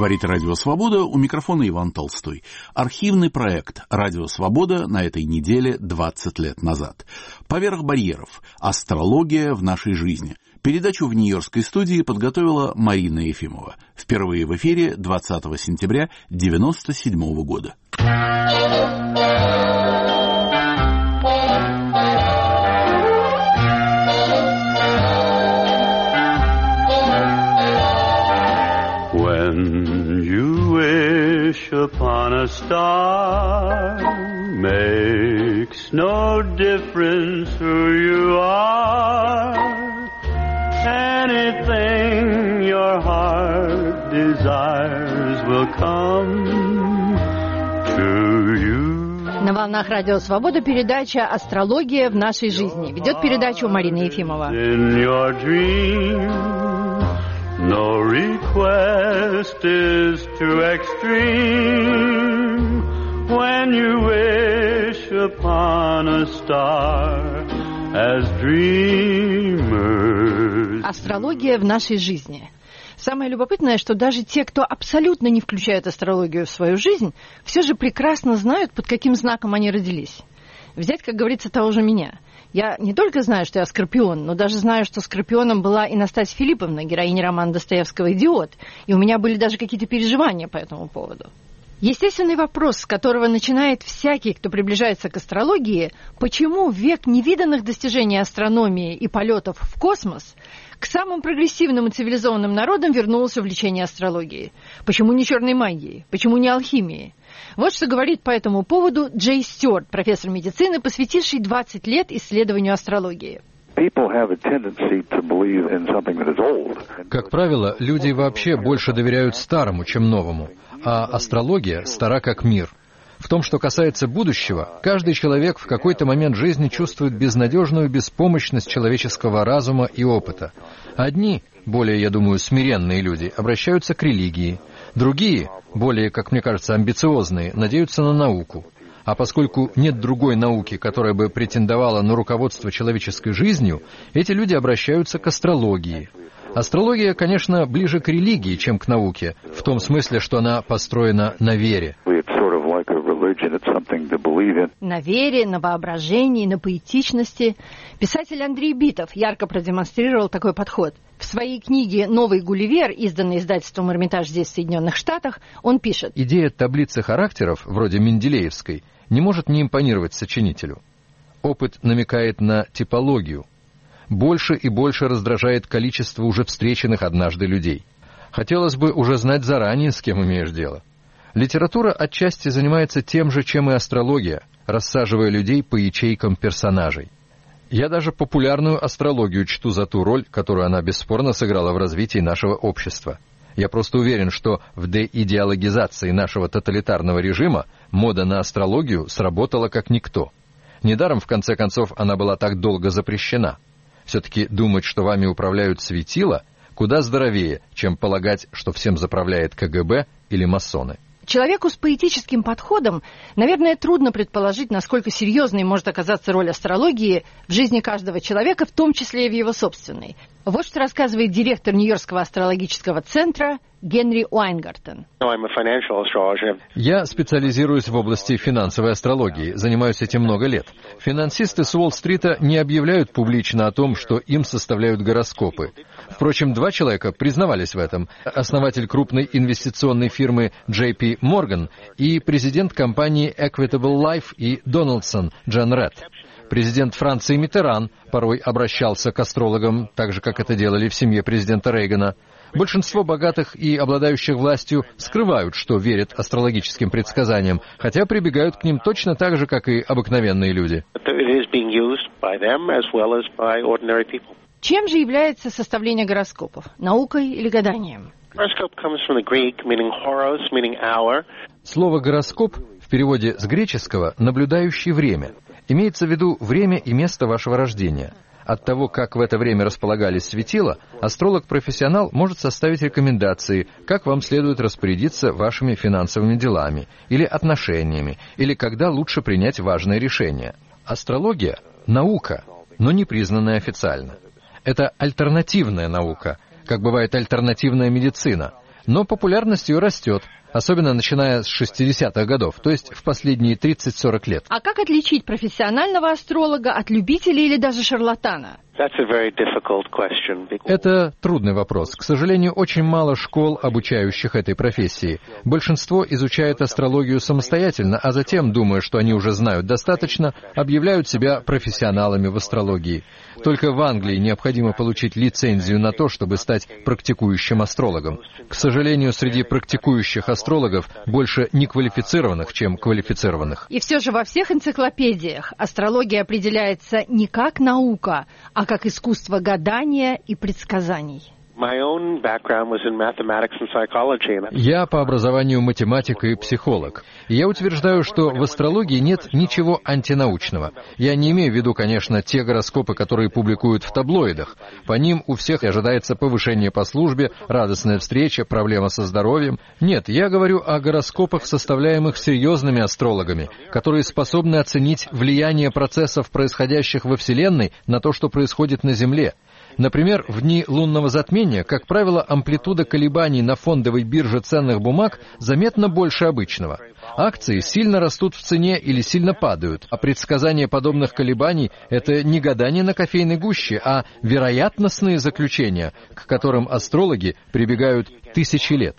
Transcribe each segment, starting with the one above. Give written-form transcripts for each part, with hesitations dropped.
Говорит Радио Свобода, у микрофона Иван Толстой. Архивный проект «Радио Свобода» на этой неделе 20 лет назад. «Поверх барьеров. Астрология в нашей жизни». Передачу в Нью-Йоркской студии подготовила Марина Ефимова. Впервые в эфире 20 сентября 1997 года. When you wish upon a star, makes no difference who you are. Anything your heart desires will come to you. На волнах Радио Свобода передача «Астрология в нашей жизни». Ведет передачу Марина Ефимова. No request is too extreme when you wish upon a star as dreamers. Астрология в нашей жизни. Самое любопытное, что даже те, кто абсолютно не включает астрологию в свою жизнь, все же прекрасно знают, под каким знаком они родились. Взять, как говорится, того же меня. Я не только знаю, что я Скорпион, но даже знаю, что Скорпионом была и Настасья Филипповна, героиня романа Достоевского «Идиот». И у меня были даже какие-то переживания по этому поводу. Естественный вопрос, с которого начинает всякий, кто приближается к астрологии, почему в век невиданных достижений астрономии и полетов в космос к самым прогрессивным и цивилизованным народам вернулось увлечение астрологией? Почему не черной магией? Почему не алхимией? Вот что говорит по этому поводу Джей Стюарт, профессор медицины, посвятивший 20 лет исследованию астрологии. Как правило, люди вообще больше доверяют старому, чем новому, а астрология стара как мир. В том, что касается будущего, каждый человек в какой-то момент жизни чувствует безнадежную беспомощность человеческого разума и опыта. Одни, более, я думаю, смиренные люди, обращаются к религии. Другие, более, как мне кажется, амбициозные, надеются на науку. А поскольку нет другой науки, которая бы претендовала на руководство человеческой жизнью, эти люди обращаются к астрологии. Астрология, конечно, ближе к религии, чем к науке, в том смысле, что она построена на вере. На вере, на воображении, на поэтичности. Писатель Андрей Битов ярко продемонстрировал такой подход. В своей книге «Новый Гулливер», изданной издательством «Эрмитаж» здесь, в Соединенных Штатах, он пишет: идея таблицы характеров, вроде Менделеевской, не может не импонировать сочинителю. Опыт намекает на типологию. Больше и больше раздражает количество уже встреченных однажды людей. Хотелось бы уже знать заранее, с кем имеешь дело. Литература отчасти занимается тем же, чем и астрология, рассаживая людей по ячейкам персонажей. Я даже популярную астрологию чту за ту роль, которую она бесспорно сыграла в развитии нашего общества. Я просто уверен, что в деидеологизации нашего тоталитарного режима мода на астрологию сработала как никто. Недаром, в конце концов, она была так долго запрещена. Все-таки думать, что вами управляют светила, куда здоровее, чем полагать, что всем заправляет КГБ или масоны. Человеку с поэтическим подходом, наверное, трудно предположить, насколько серьезной может оказаться роль астрологии в жизни каждого человека, в том числе и в его собственной. Вот что рассказывает директор Нью-Йоркского астрологического центра Генри Уайнгартен. Я специализируюсь в области финансовой астрологии, занимаюсь этим много лет. Финансисты с Уолл-стрита не объявляют публично о том, что им составляют гороскопы. Впрочем, 2 человека признавались в этом. Основатель крупной инвестиционной фирмы JP Morgan и президент компании Equitable Life и Donaldson Джон Ред. Президент Франции Миттеран порой обращался к астрологам, так же, как это делали в семье президента Рейгана. Большинство богатых и обладающих властью скрывают, что верят астрологическим предсказаниям, хотя прибегают к ним точно так же, как и обыкновенные люди. Чем же является составление гороскопов? Наукой или гаданием? Слово «гороскоп» в переводе с греческого «наблюдающий время». Имеется в виду время и место вашего рождения. От того, как в это время располагались светила, астролог-профессионал может составить рекомендации, как вам следует распорядиться вашими финансовыми делами или отношениями, или когда лучше принять важное решение. Астрология – наука, но не признанная официально. Это альтернативная наука, как бывает альтернативная медицина. Но популярность ее растет, особенно начиная с 60-х годов, то есть в последние 30-40 лет. А как отличить профессионального астролога от любителя или даже шарлатана? Это трудный вопрос. К сожалению, очень мало школ, обучающих этой профессии. Большинство изучает астрологию самостоятельно, а затем, думая, что они уже знают достаточно, объявляют себя профессионалами в астрологии. Только в Англии необходимо получить лицензию на то, чтобы стать практикующим астрологом. К сожалению, среди практикующих астрологов больше неквалифицированных, чем квалифицированных. И все же во всех энциклопедиях астрология определяется не как наука, а как искусство гадания и предсказаний. Я по образованию математик и психолог. И я утверждаю, что в астрологии нет ничего антинаучного. Я не имею в виду, конечно, те гороскопы, которые публикуют в таблоидах. По ним у всех ожидается повышение по службе, радостная встреча, проблема со здоровьем. Нет, я говорю о гороскопах, составляемых серьезными астрологами, которые способны оценить влияние процессов, происходящих во Вселенной, на то, что происходит на Земле. Например, в дни лунного затмения, как правило, амплитуда колебаний на фондовой бирже ценных бумаг заметно больше обычного. Акции сильно растут в цене или сильно падают, а предсказание подобных колебаний – это не гадание на кофейной гуще, а вероятностные заключения, к которым астрологи прибегают тысячи лет.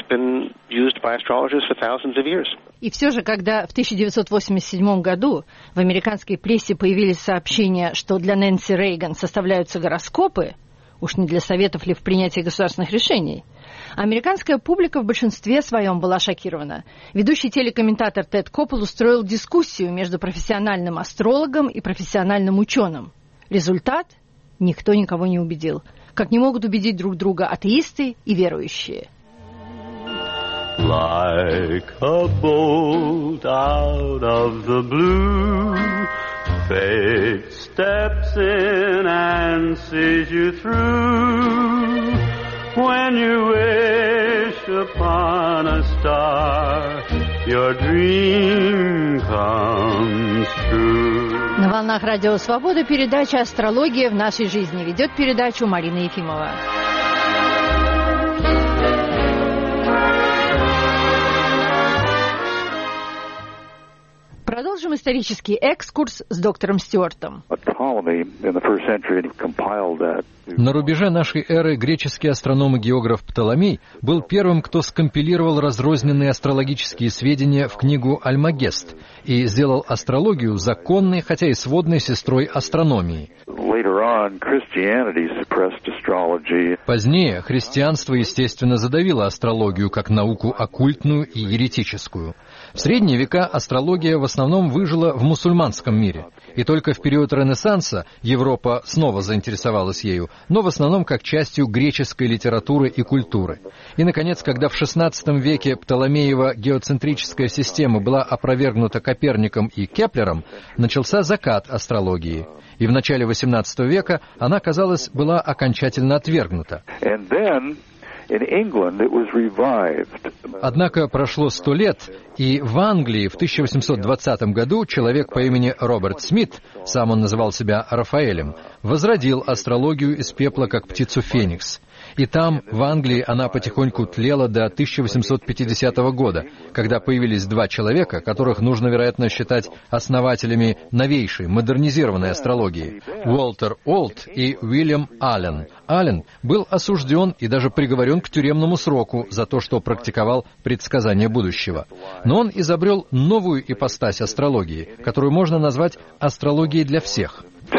И все же, когда в 1987 году в американской прессе появились сообщения, что для Нэнси Рейган составляются гороскопы, уж не для советов ли в принятии государственных решений, американская публика в большинстве своем была шокирована. Ведущий телекомментатор Тед Коппел устроил дискуссию между профессиональным астрологом и профессиональным ученым. Результат – никто никого не убедил. Как не могут убедить друг друга атеисты и верующие. Like a bolt out of the blue, fate steps in and sees you through. When you wish upon a star, your dream comes true. На волнах Радио Свобода передача «Астрология в нашей жизни». Ведет передачу Марина Ефимова. Продолжим исторический экскурс с доктором Стюартом. На рубеже нашей эры греческий астроном и географ Птоломей был первым, кто скомпилировал разрозненные астрологические сведения в книгу «Альмагест» и сделал астрологию законной, хотя и сводной сестрой астрономии. Позднее христианство, естественно, задавило астрологию как науку оккультную и еретическую. В средние века астрология в основном выжила в мусульманском мире. И только в период Ренессанса Европа снова заинтересовалась ею, но в основном как частью греческой литературы и культуры. И, наконец, когда в XVI веке Птоломеева геоцентрическая система была опровергнута Коперником и Кеплером, начался закат астрологии. И в начале XVIII века она, казалось, была окончательно отвергнута. Однако прошло 100 лет, и в Англии в 1820 году человек по имени Роберт Смит, сам он называл себя Рафаэлем, возродил астрологию из пепла, как птицу Феникс. И там, в Англии, она потихоньку тлела до 1850 года, когда появились два человека, которых нужно, вероятно, считать основателями новейшей, модернизированной астрологии – Уолтер Олд и Уильям Аллен. Аллен был осужден и даже приговорен к тюремному сроку за то, что практиковал предсказание будущего. Но он изобрел новую ипостась астрологии, которую можно назвать астрологией для всех.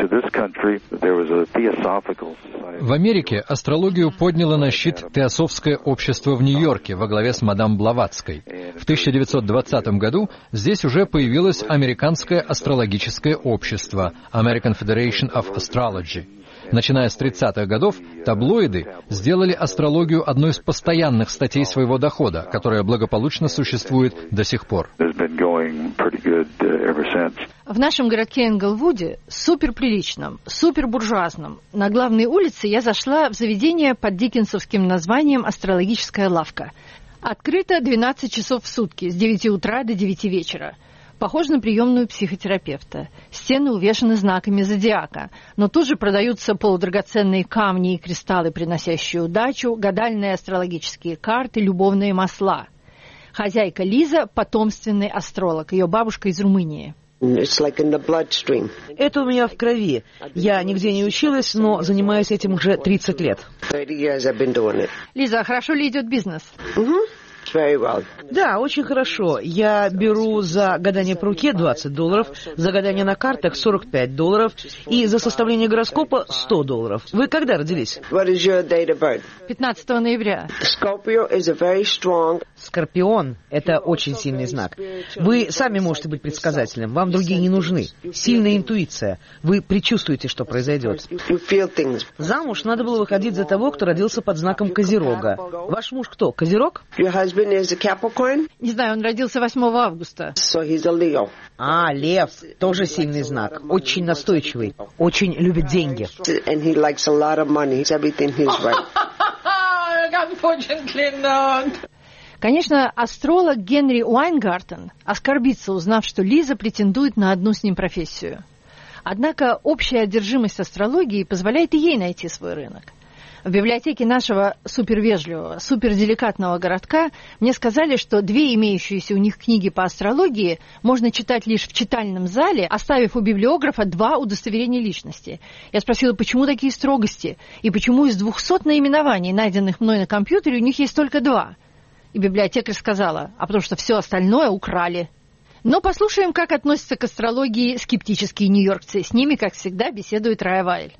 В Америке астрологию подняло на щит Теософское общество в Нью-Йорке во главе с мадам Блаватской. В 1920 году здесь уже появилось Американское астрологическое общество American Federation of Astrology. Начиная с 30-х годов, таблоиды сделали астрологию одной из постоянных статей своего дохода, которая благополучно существует до сих пор. В нашем городке Энглвуде, суперприличном, супербуржуазном, на главной улице я зашла в заведение под диккенсовским названием «Астрологическая лавка». Открыто 12 часов в сутки, с 9 утра до 9 вечера. Похоже на приемную психотерапевта. Стены увешаны знаками зодиака, но тут же продаются полудрагоценные камни и кристаллы, приносящие удачу, гадальные астрологические карты, любовные масла. Хозяйка Лиза – потомственный астролог, ее бабушка из Румынии. Это у меня в крови. Я нигде не училась, но занимаюсь этим уже 30 лет. Лиза, а хорошо ли идет бизнес? Да, очень хорошо. Я беру за гадание по руке $20, за гадание на картах $45 и за составление гороскопа $100. Вы когда родились? 15 ноября. Скорпион – это очень сильный знак. Вы сами можете быть предсказателем, вам другие не нужны. Сильная интуиция. Вы предчувствуете, что произойдет. Замуж надо было выходить за того, кто родился под знаком Козерога. Ваш муж кто, Козерог? Не знаю, он родился 8 августа. А, Лев, тоже сильный знак. Очень настойчивый, очень любит деньги. Конечно, астролог Генри Уайнгартен оскорбится, узнав, что Лиза претендует на одну с ним профессию. Однако общая одержимость астрологией позволяет и ей найти свой рынок. В библиотеке нашего супервежливого, суперделикатного городка мне сказали, что 2 имеющиеся у них книги по астрологии можно читать лишь в читальном зале, оставив у библиографа 2 удостоверения личности. Я спросила, почему такие строгости, и почему из 200 наименований, найденных мной на компьютере, у них есть только 2. И библиотекарь сказала, а потому что все остальное украли. Но послушаем, как относятся к астрологии скептические нью-йоркцы. С ними, как всегда, беседует Рая Вайль.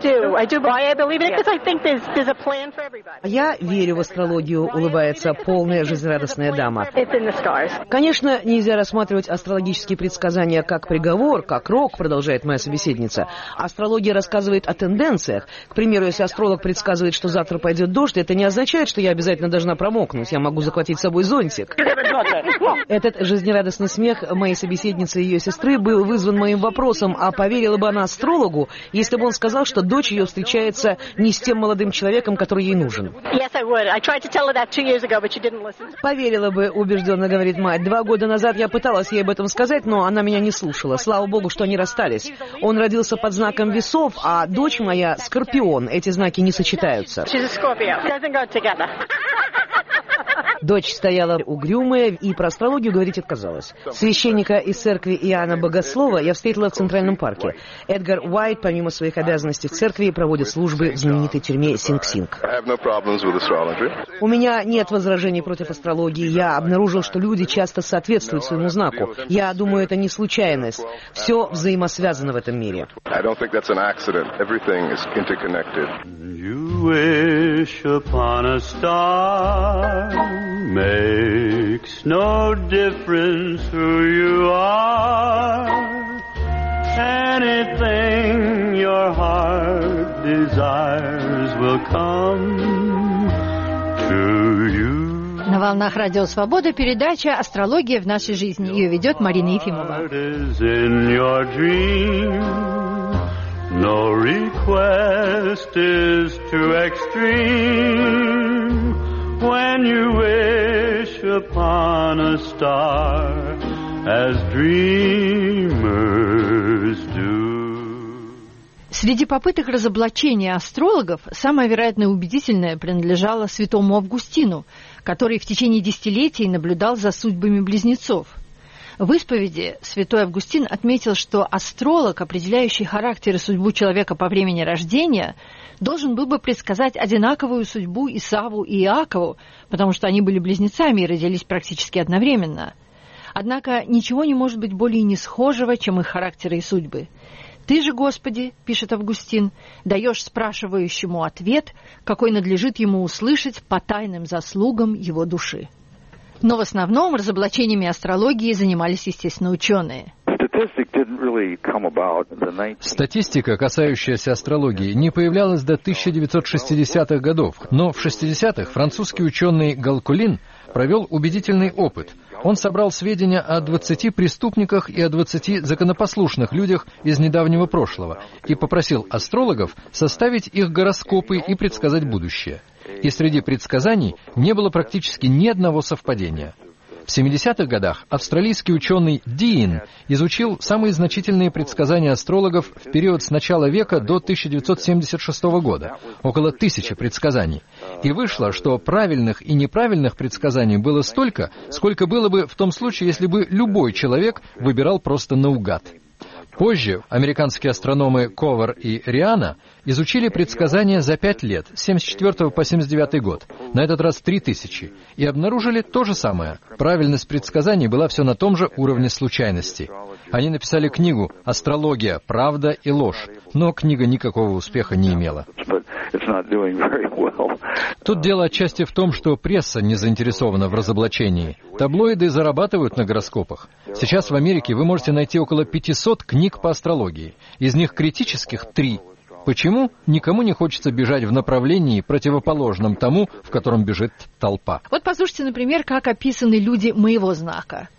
Я верю в астрологию, улыбается полная жизнерадостная дама. Конечно, нельзя рассматривать астрологические предсказания как приговор, как рок, продолжает моя собеседница. Астрология рассказывает о тенденциях. К примеру, если астролог предсказывает, что завтра пойдет дождь, это не означает, что я обязательно должна промокнуть. Я могу захватить с собой зонтик. Этот жизнерадостный смех моей собеседницы и ее сестры был вызван моим вопросом, а поверила бы она астрологу, если бы он сказал, что дочь ее встречается не с тем молодым человеком, который ей нужен. Поверила бы, убежденно говорит мать. 2 года назад я пыталась ей об этом сказать, но она меня не слушала. Слава богу, что они расстались. Он родился под знаком весов, а дочь моя Скорпион. Эти знаки не сочетаются. Дочь стояла угрюмая и про астрологию говорить отказалась. Священника из церкви Иоанна Богослова я встретила в Центральном парке. Эдгар Уайт, помимо своих обязанностей в церкви, проводит службы в знаменитой тюрьме Синг-Синг. У меня нет возражений против астрологии. Я обнаружил, что люди часто соответствуют своему знаку. Я думаю, это не случайность. Все взаимосвязано в этом мире. Makes no difference who you are. Anything your heart desires will come to you. На волнах Радио Свобода передача «Астрология в нашей жизни». Ее ведет Марина Ефимова. No request is too extreme when you wish upon a star as dreamers do. Среди попыток разоблачения астрологов самая вероятная и убедительная принадлежала святому Августину, который в течение десятилетий наблюдал за судьбами близнецов. В исповеди святой Августин отметил, что астролог, определяющий характер и судьбу человека по времени рождения, должен был бы предсказать одинаковую судьбу Исаву и Иакову, потому что они были близнецами и родились практически одновременно. Однако ничего не может быть более несхожего, чем их характеры и судьбы. «Ты же, Господи, — пишет Августин, — даешь спрашивающему ответ, какой надлежит ему услышать по тайным заслугам его души». Но в основном разоблачениями астрологии занимались, естественно, ученые. Статистика, касающаяся астрологии, не появлялась до 1960-х годов, но в 60-х французский ученый Галкулин провел убедительный опыт. Он собрал сведения о 20 преступниках и о 20 законопослушных людях из недавнего прошлого и попросил астрологов составить их гороскопы и предсказать будущее. И среди предсказаний не было практически ни одного совпадения. В 70-х годах австралийский ученый Дин изучил самые значительные предсказания астрологов в период с начала века до 1976 года, около 1000 предсказаний. И вышло, что правильных и неправильных предсказаний было столько, сколько было бы в том случае, если бы любой человек выбирал просто наугад. Позже американские астрономы Ковар и Риана изучили предсказания за 5 лет, с 74 по 79 год, на этот раз 3000, и обнаружили то же самое. Правильность предсказаний была все на том же уровне случайности. Они написали книгу «Астрология. Правда и ложь», но книга никакого успеха не имела. Тут дело отчасти в том, что пресса не заинтересована в разоблачении. Таблоиды зарабатывают на гороскопах. Сейчас в Америке вы можете найти около 500 книг по астрологии. Из них критических 3. Почему? Никому не хочется бежать в направлении, противоположном тому, в котором бежит толпа. Вот послушайте, например, как описаны люди моего знака.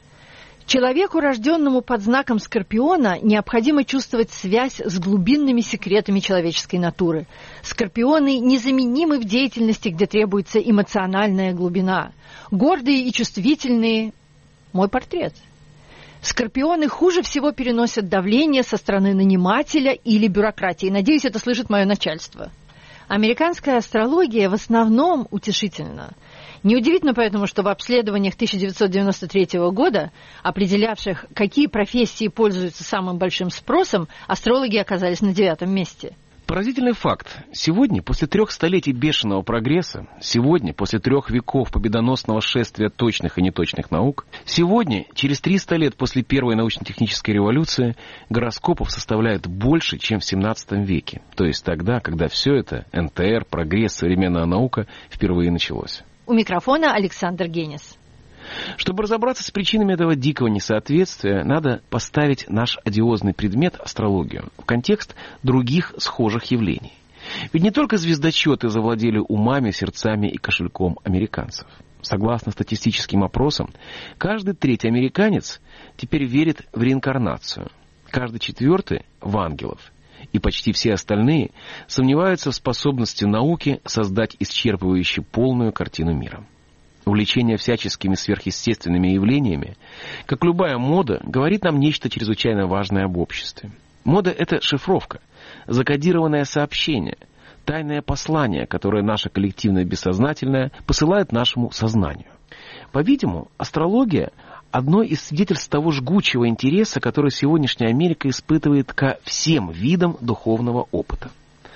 Человеку, рожденному под знаком Скорпиона, необходимо чувствовать связь с глубинными секретами человеческой натуры. Скорпионы незаменимы в деятельности, где требуется эмоциональная глубина. Гордые и чувствительные – мой портрет. Скорпионы хуже всего переносят давление со стороны нанимателя или бюрократии. Надеюсь, это слышит мое начальство. Американская астрология в основном утешительна. Неудивительно поэтому, что в обследованиях 1993 года, определявших, какие профессии пользуются самым большим спросом, астрологи оказались на 9-м месте. Поразительный факт. Сегодня, после 3 столетий бешеного прогресса, сегодня, после 3 веков победоносного шествия точных и неточных наук, сегодня, через 300 лет после первой научно-технической революции, гороскопов составляют больше, чем в 17 веке. То есть тогда, когда все это, НТР, прогресс, современная наука, впервые началось. У микрофона Александр Генис. Чтобы разобраться с причинами этого дикого несоответствия, надо поставить наш одиозный предмет, астрологию, в контекст других схожих явлений. Ведь не только звездочеты завладели умами, сердцами и кошельком американцев. Согласно статистическим опросам, каждый 3-й американец теперь верит в реинкарнацию, каждый 4-й в ангелов. И почти все остальные сомневаются в способности науки создать исчерпывающе полную картину мира. Увлечение всяческими сверхъестественными явлениями, как любая мода, говорит нам нечто чрезвычайно важное об обществе. Мода — это шифровка, закодированное сообщение, тайное послание, которое наше коллективное бессознательное посылает нашему сознанию. По-видимому, астрология — одно из свидетельств того жгучего интереса, который сегодняшняя Америка испытывает ко всем видам духовного опыта.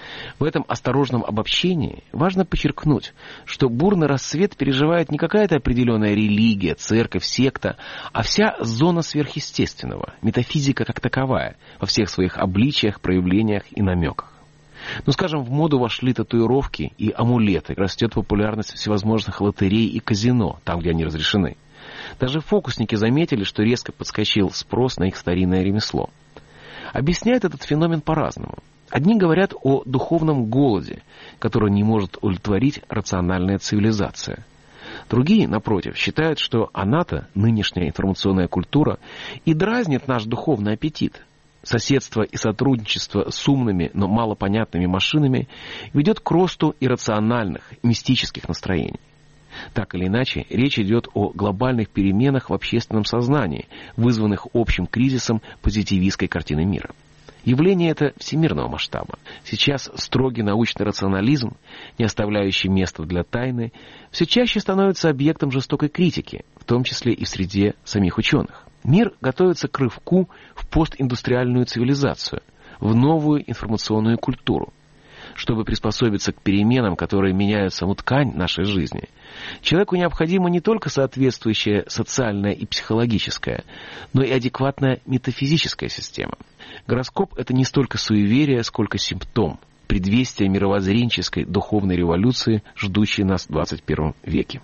В этом осторожном обобщении важно подчеркнуть, что бурный расцвет переживает не какая-то определенная религия, церковь, секта, а вся зона сверхъестественного, метафизика как таковая, во всех своих обличиях, проявлениях и намеках. Ну, скажем, в моду вошли татуировки и амулеты, растет популярность всевозможных лотерей и казино, там, где они разрешены. Даже фокусники заметили, что резко подскочил спрос на их старинное ремесло. Объясняют этот феномен по-разному. Одни говорят о духовном голоде, который не может удовлетворить рациональная цивилизация. Другие, напротив, считают, что она-то, нынешняя информационная культура, и дразнит наш духовный аппетит. Соседство и сотрудничество с умными, но малопонятными машинами ведет к росту иррациональных, мистических настроений. Так или иначе, речь идет о глобальных переменах в общественном сознании, вызванных общим кризисом позитивистской картины мира. Явление это всемирного масштаба. Сейчас строгий научный рационализм, не оставляющий места для тайны, все чаще становится объектом жестокой критики, в том числе и в среде самих ученых. Мир готовится к рывку в постиндустриальную цивилизацию, в новую информационную культуру. Чтобы приспособиться к переменам, которые меняют саму ткань нашей жизни, человеку необходима не только соответствующая социальная и психологическая, но и адекватная метафизическая система. Гороскоп — это не столько суеверие, сколько симптом, предвестие мировоззренческой духовной революции, ждущей нас в 21 веке.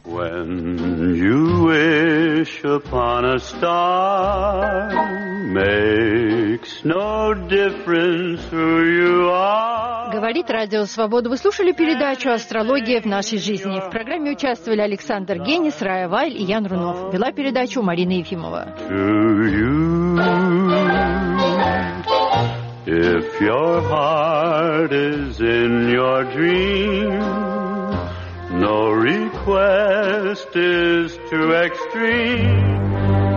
When you wish upon a star, makes no difference who you are. Говорит Радио Свобода. Вы слушали передачу «Астрология в нашей жизни». В программе участвовали Александр Генис, Рая Вайль и Ян Рунов. Вела передачу Марина Ефимова. If your heart is in your dream, No request is too extreme.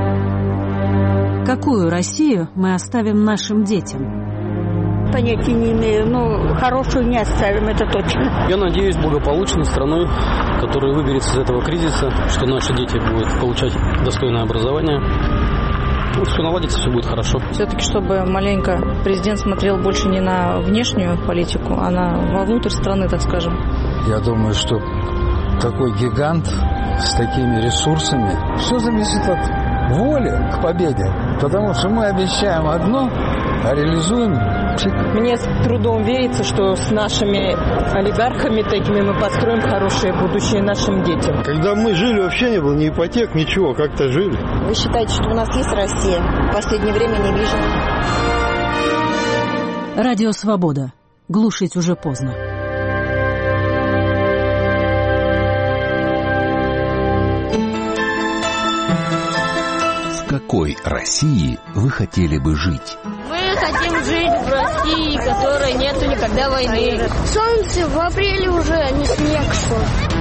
Какую Россию мы оставим нашим детям? Понятия не имею, но хорошую не оставим, это точно. Я надеюсь, благополучной страной, которая выберется из этого кризиса, что наши дети будут получать достойное образование. Ну, все наладится, все будет хорошо. Все-таки, чтобы маленько президент смотрел больше не на внешнюю политику, а вовнутрь страны, так скажем. Я думаю, что такой гигант с такими ресурсами, все зависит от воли к победе. Потому что мы обещаем одно, а реализуем. Мне с трудом верится, что с нашими олигархами такими мы построим хорошее будущее нашим детям. Когда мы жили, вообще не было ни ипотек, ничего, как-то жили. Вы считаете, что у нас есть Россия? В последнее время не вижу. Радио «Свобода». Глушить уже поздно. В какой России вы хотели бы жить? Мы хотим жить в России, в которой нету никогда войны. Солнце в апреле уже, а не снег шел.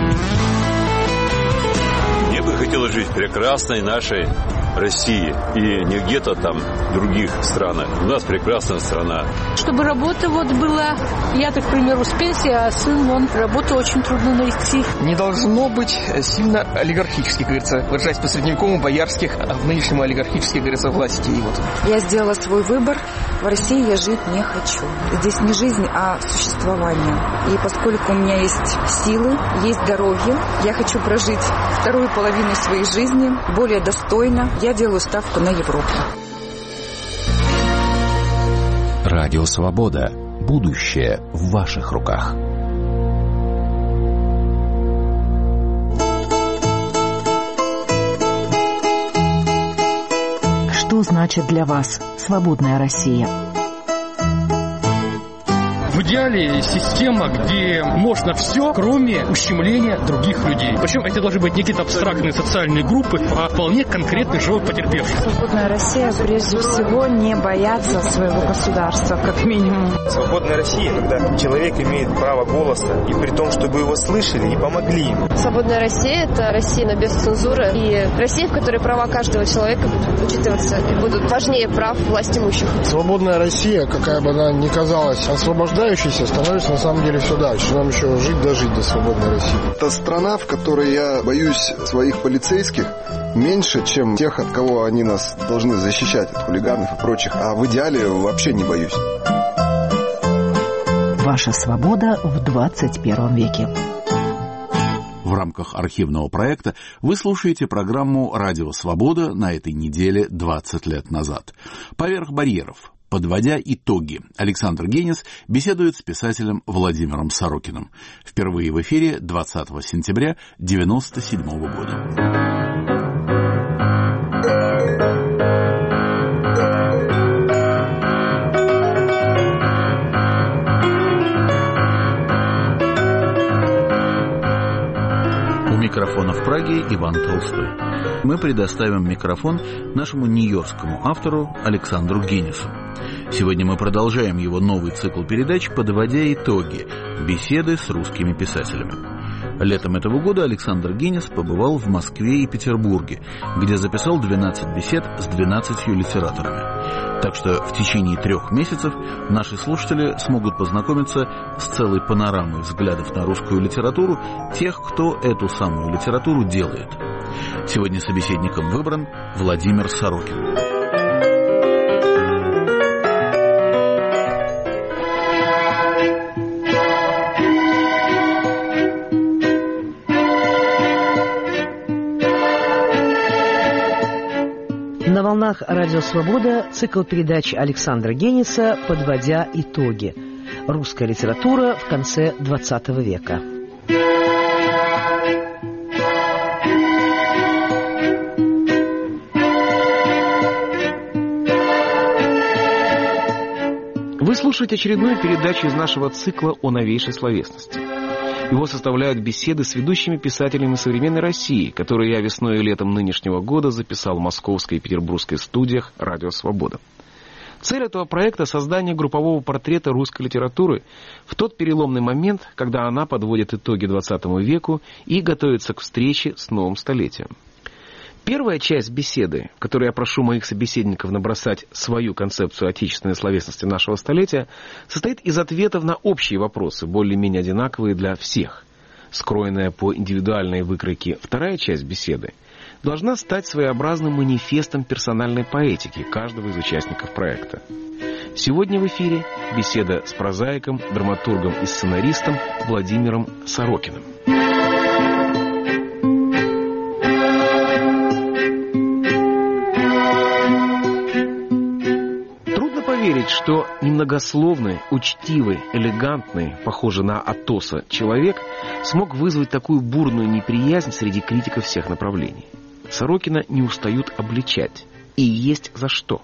Мне бы хотелось жить в прекрасной нашей России и не где-то там в других странах. У нас прекрасная страна. Чтобы работа была, я, так, к примеру, с пенсии, а сын, работу очень трудно найти. Не должно быть сильно олигархически, говорится, выражаясь по-средневековому, боярских, а в нынешнем олигархических, говорится, властей. Я сделала свой выбор. В России я жить не хочу. Здесь не жизнь, а существование. И поскольку у меня есть силы, есть здоровье, я хочу прожить вторую половину своей жизни более достойно. Я делаю ставку на Европу. Радио «Свобода». Будущее в ваших руках. Что значит для вас свободная Россия? В идеале система, где можно все, кроме ущемления других людей. Причем это должны быть не какие-то абстрактные социальные группы, а вполне конкретный живой потерпевший. Свободная Россия, прежде всего, не бояться своего государства, как минимум. Свободная Россия, когда человек имеет право голоса, и при том, чтобы его слышали и помогли ему. Свободная Россия – это Россия без цензуры, и Россия, в которой права каждого человека будут учитываться и будут важнее прав власть имущих. Свободная Россия, какая бы она ни казалась освобождающей, становится на самом деле все дальше. Нам еще жить дожить до свободной России. Это страна, в которой я боюсь своих полицейских меньше, чем тех, от кого они нас должны защищать, от хулиганов и прочих. А в идеале вообще не боюсь. Ваша свобода в 21 веке. В рамках архивного проекта вы слушаете программу «Радио Свобода» на этой неделе 20 лет назад. «Поверх барьеров». Подводя итоги, Александр Генис беседует с писателем Владимиром Сорокиным. Впервые в эфире 20 сентября 1997 года. У микрофона в Праге Иван Толстой. Мы предоставим микрофон нашему нью-йоркскому автору Александру Генису. Сегодня мы продолжаем его новый цикл передач «Подводя итоги. Беседы с русскими писателями». Летом этого года Александр Генис побывал в Москве и Петербурге, где записал 12 бесед с 12 литераторами. Так что в течение 3 месяцев наши слушатели смогут познакомиться с целой панорамой взглядов на русскую литературу тех, кто эту самую литературу делает. Сегодня собеседником выбран Владимир Сорокин. На волнах «Радио Свобода» цикл передач Александра Гениса «Подводя итоги. Русская литература в конце XX века». Вы слушаете очередную передачу из нашего цикла о новейшей словесности. Его составляют беседы с ведущими писателями современной России, которые я весной и летом нынешнего года записал в московской и петербургской студиях «Радио Свобода». Цель этого проекта — создание группового портрета русской литературы в тот переломный момент, когда она подводит итоги XX веку и готовится к встрече с новым столетием. Первая часть беседы, в которой я прошу моих собеседников набросать свою концепцию отечественной словесности нашего столетия, состоит из ответов на общие вопросы, более-менее одинаковые для всех. Скроенная по индивидуальной выкройке вторая часть беседы должна стать своеобразным манифестом персональной поэтики каждого из участников проекта. Сегодня в эфире беседа с прозаиком, драматургом и сценаристом Владимиром Сорокиным. Верить, что немногословный, учтивый, элегантный, похожий на Атоса человек смог вызвать такую бурную неприязнь среди критиков всех направлений. Сорокина не устают обличать. И есть за что.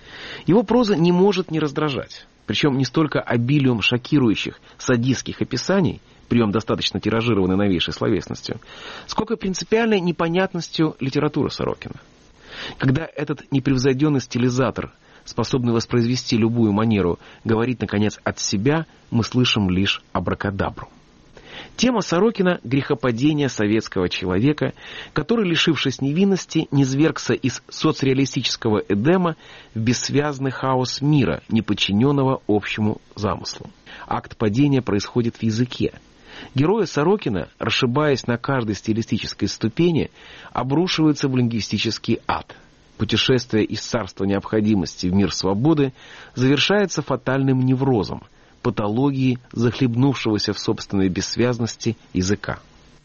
Его проза не может не раздражать. Причем не столько обилием шокирующих, садистских описаний, прием достаточно тиражированный новейшей словесностью, сколько принципиальной непонятностью литературы Сорокина. Когда этот непревзойденный стилизатор, способный воспроизвести любую манеру, говорит, наконец, от себя, мы слышим лишь абракадабру. Тема Сорокина — грехопадение советского человека, который, лишившись невинности, низвергся из соцреалистического Эдема в бессвязный хаос мира, не подчиненного общему замыслу. Акт падения происходит в языке. Герои Сорокина, расшибаясь на каждой стилистической ступени, обрушиваются в лингвистический ад. Путешествие из царства необходимости в мир свободы завершается фатальным неврозом, патологией захлебнувшегося в собственной бессвязности языка.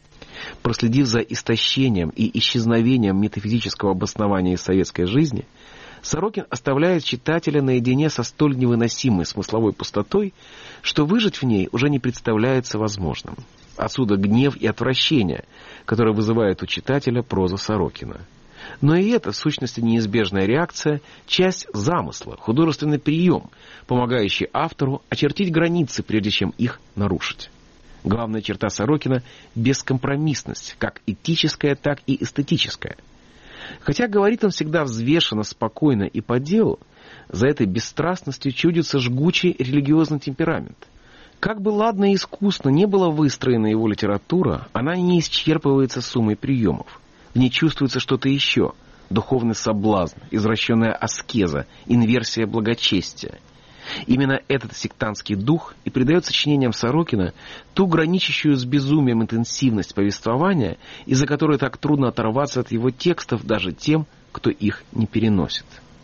Проследив за истощением и исчезновением метафизического обоснования советской жизни, Сорокин оставляет читателя наедине со столь невыносимой смысловой пустотой, что выжить в ней уже не представляется возможным. Отсюда гнев и отвращение, которое вызывает у читателя проза Сорокина. Но и это, в сущности, неизбежная реакция, часть замысла, художественный прием, помогающий автору очертить границы, прежде чем их нарушить. Главная черта Сорокина — бескомпромиссность, как этическая, так и эстетическая. Хотя говорит он всегда взвешенно, спокойно и по делу, за этой бесстрастностью чудится жгучий религиозный темперамент. Как бы ладно и искусно не была выстроена его литература, она не исчерпывается суммой приемов. В ней чувствуется что-то еще — духовный соблазн, извращенная аскеза, инверсия благочестия. Именно этот сектантский дух и придает сочинениям Сорокина ту граничащую с безумием интенсивность повествования, из-за которой так трудно оторваться от его текстов даже тем, кто их не переносит.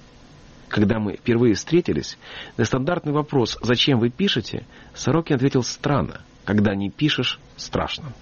Когда мы впервые встретились, на стандартный вопрос «Зачем вы пишете?» Сорокин ответил странно: «Когда не пишешь, страшно».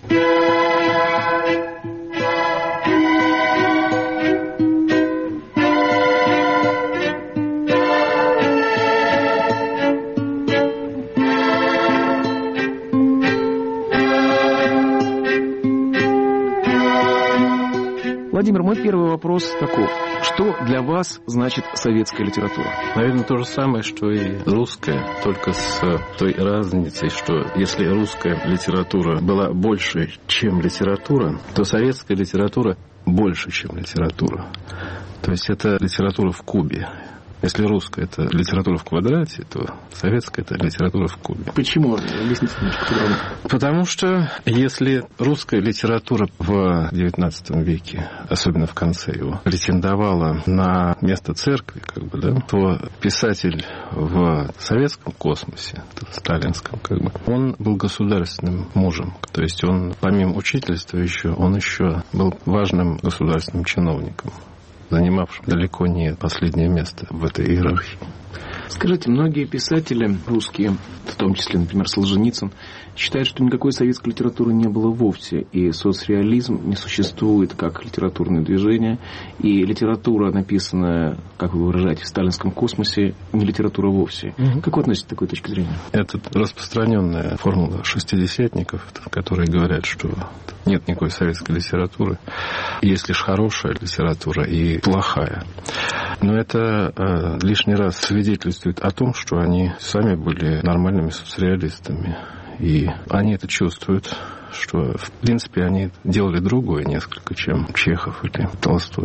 Владимир, мой первый вопрос таков. Что для вас значит советская литература? Наверное, то же самое, что и русская, только с той разницей, что если русская литература была больше, чем литература, то советская литература больше, чем литература. То есть это литература в кубе. Если русская — это литература в квадрате, то советская — это литература в кубе. Почему? Объясните немножко подробнее. Потому что если русская литература в XIX веке, особенно в конце его, претендовала на место церкви, то писатель в советском космосе, в сталинском, он был государственным мужем. То есть он, помимо учительства, он еще был важным государственным чиновником, занимавшим далеко не последнее место в этой иерархии. Скажите, многие писатели русские, в том числе, например, Солженицын, считают, что никакой советской литературы не было вовсе, и соцреализм не существует как литературное движение, и литература, написанная, как вы выражаете, в сталинском космосе, не литература вовсе. Как вы относитесь к такой точке зрения? Это распространенная формула шестидесятников, которые говорят, что нет никакой советской литературы, есть лишь хорошая литература и плохая. Но это лишний раз свидетельствует о том, что они сами были нормальными соцреалистами. И они это чувствуют, что, в принципе, они делали другое несколько, чем Чехов или Толстой.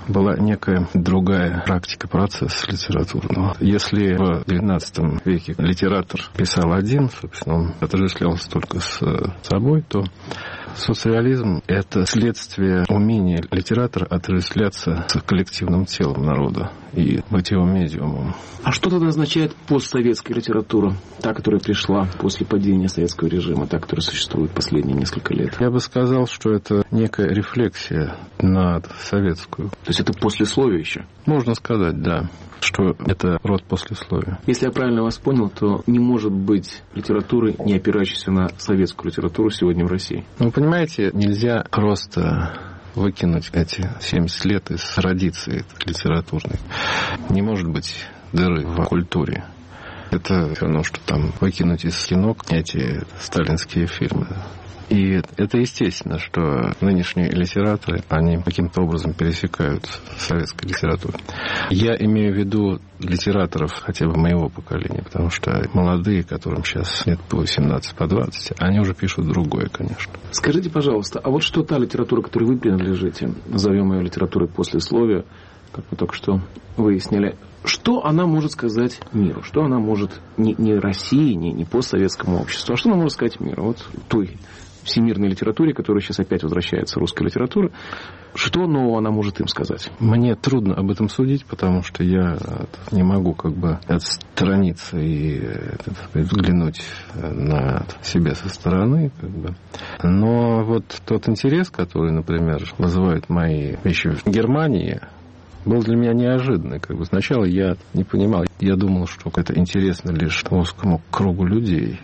была некая другая практика процесса литературного. Если в XIX веке литератор писал один, собственно, он отождествлялся только с собой, то социализм — это следствие умения литератора отождествляться с коллективным телом народа и быть его медиумом. А что тогда означает постсоветская литература? Та, которая пришла после падения советского режима, та, которая существует последние несколько лет? Я бы сказал, что это некая рефлексия на советскую. То есть это послесловие еще? Можно сказать, да, что это род послесловия. Если я правильно вас понял, то не может быть литературы, не опирающейся на советскую литературу сегодня в России. Ну, понимаете, нельзя просто выкинуть эти 70 лет из традиции литературной. Не может быть дыры в культуре. Это все равно, что там выкинуть из кино эти сталинские фильмы. И это естественно, что нынешние литераторы, они каким-то образом пересекают с советской литературой. Я имею в виду литераторов хотя бы моего поколения, потому что молодые, которым сейчас лет по 18, по 20, они уже пишут другое, конечно. Скажите, пожалуйста, а вот что та литература, которой вы принадлежите, назовем ее литературой послесловия, как мы только что выяснили, что она может сказать миру? Что она может не России, не постсоветскому обществу, а что она может сказать миру? Вот той всемирной литературе, которая сейчас опять возвращается, русская литература, что нового она может им сказать? Мне трудно об этом судить, потому что я не могу как бы отстраниться и взглянуть на себя со стороны. Как бы. Но вот тот интерес, который, например, вызывают мои вещи в Германии, был для меня неожиданный. Как бы. Сначала я не понимал. Я думал, что это интересно лишь узкому кругу людей.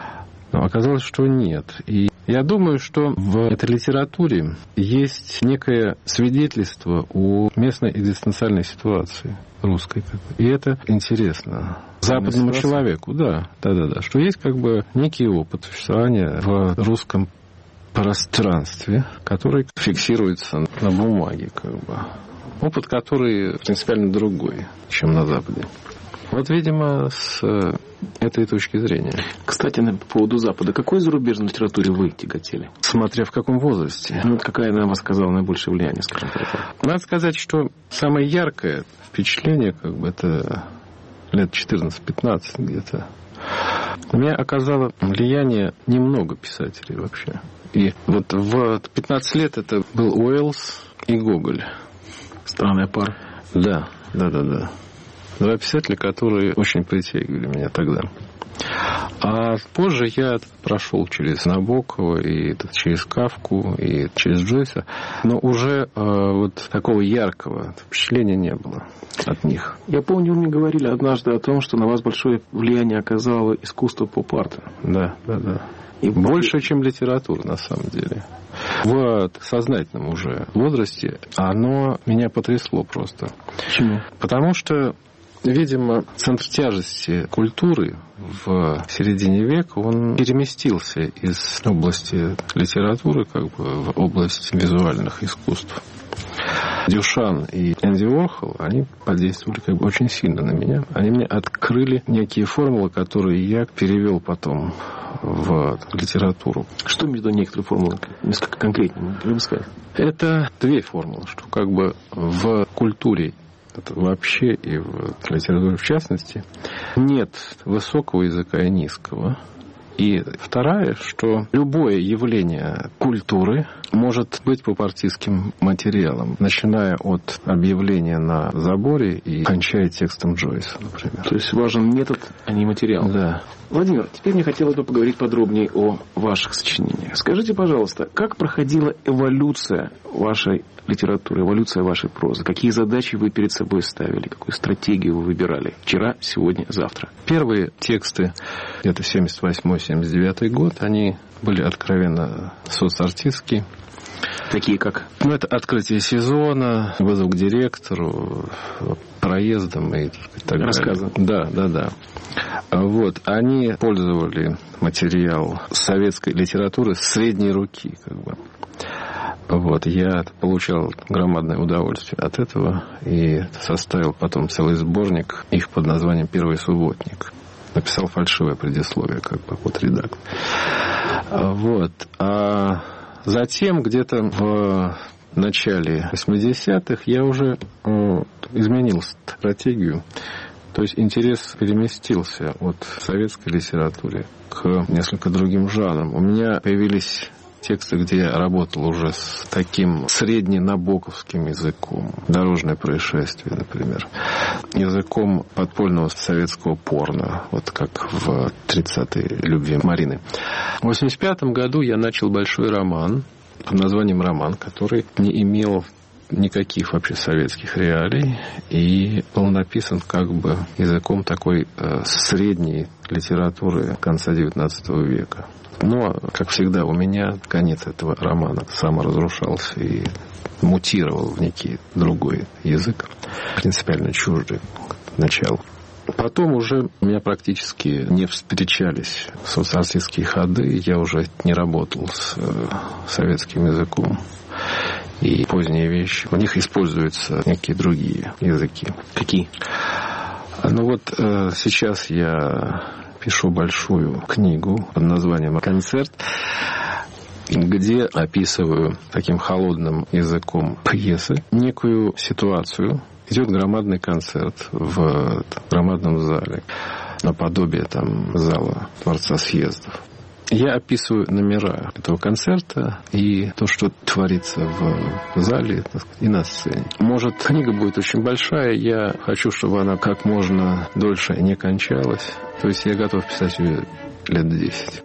Но оказалось, что нет. И я думаю, что в этой литературе есть некое свидетельство о местной экзистенциальной ситуации русской. И это интересно. Западному человеку, да. Что есть как бы некий опыт существования в русском пространстве, который фиксируется на бумаге. Как бы. Опыт, который принципиально другой, чем на Западе. Вот, видимо, с этой точки зрения. Кстати, по поводу Запада. Какой зарубежной литературе вы тяготели? Смотря в каком возрасте. Ну, какая на вас оказала наибольшее влияние, скажем так? Надо сказать, что самое яркое впечатление, как бы, это лет 14-15 где-то. На меня оказало влияние немного писателей вообще. И вот в 15 лет это был Уэллс и Гоголь. Странная пара. Да. Два писателя, которые очень притягивали меня тогда. А позже я прошел через Набокова, и через Кафку, и через Джойса, но уже вот такого яркого впечатления не было от них. Я помню, вы мне говорили однажды о том, что на вас большое влияние оказало искусство поп-арта. Да. И больше, чем литература, на самом деле. В сознательном уже возрасте оно меня потрясло просто. Почему? Потому что, видимо, центр тяжести культуры в середине века, он переместился из области литературы как бы в область визуальных искусств. Дюшан и Энди Уорхол, они подействовали как бы очень сильно на меня. Они мне открыли некие формулы, которые я перевел потом в литературу. Что между некоторыми формулами? Несколько конкретнее, могли бы сказать? Это две формулы, что как бы в культуре вообще и в литературе в частности нет высокого языка и низкого. И вторая, что любое явление культуры может быть попартийским материалом, начиная от объявления на заборе и кончая текстом Джойса, например. То есть важен метод, а не материал. Да. Владимир, теперь мне хотелось бы поговорить подробнее о ваших сочинениях. Скажите, пожалуйста, как проходила эволюция вашей литературы, эволюция вашей прозы? Какие задачи вы перед собой ставили? Какую стратегию вы выбирали? Вчера, сегодня, завтра? Первые тексты, это 78-79 год, они были откровенно соцартистские. Такие как? Ну, это открытие сезона, вызов к директору, проездом и так Рассказы. далее. Да. Вот, они пользовали материал советской литературы с средней руки, как бы. Вот, я получал громадное удовольствие от этого и составил потом целый сборник их под названием «Первый субботник». Написал фальшивое предисловие, как бы, вот редактор. Вот. А затем где-то в начале 80-х я уже изменил стратегию. То есть интерес переместился от советской литературы к несколько другим жанрам. У меня появились тексты, где я работал уже с таким средненабоковским языком. Дорожное происшествие, например. Языком подпольного советского порно, вот как в 30-й «Любви Марины». В 85-м году я начал большой роман под названием «Роман», который не имел никаких вообще советских реалий и был написан как бы языком такой средней литературы конца XIX века. Но, как всегда, у меня конец этого романа саморазрушался и мутировал в некий другой язык, принципиально чуждый началу. Потом уже у меня практически не встречались соцартистские ходы, я уже не работал с советским языком. И поздние вещи, у них используются некие другие языки. Какие? Ну вот сейчас я пишу большую книгу под названием «Концерт», где описываю таким холодным языком пьесы некую ситуацию. Идет громадный концерт в громадном зале, наподобие там зала Дворца съездов. Я описываю номера этого концерта и то, что творится в зале и на сцене. Может, книга будет очень большая, я хочу, чтобы она как можно дольше не кончалась. То есть я готов писать ее лет 10.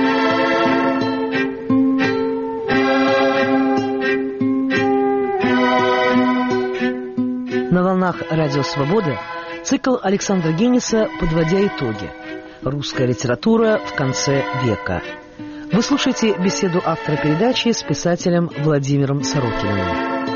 На волнах «Радио Свобода» цикл Александра Гениса «Подводя итоги. Русская литература в конце века». Вы слушаете беседу автора передачи с писателем Владимиром Сорокиным.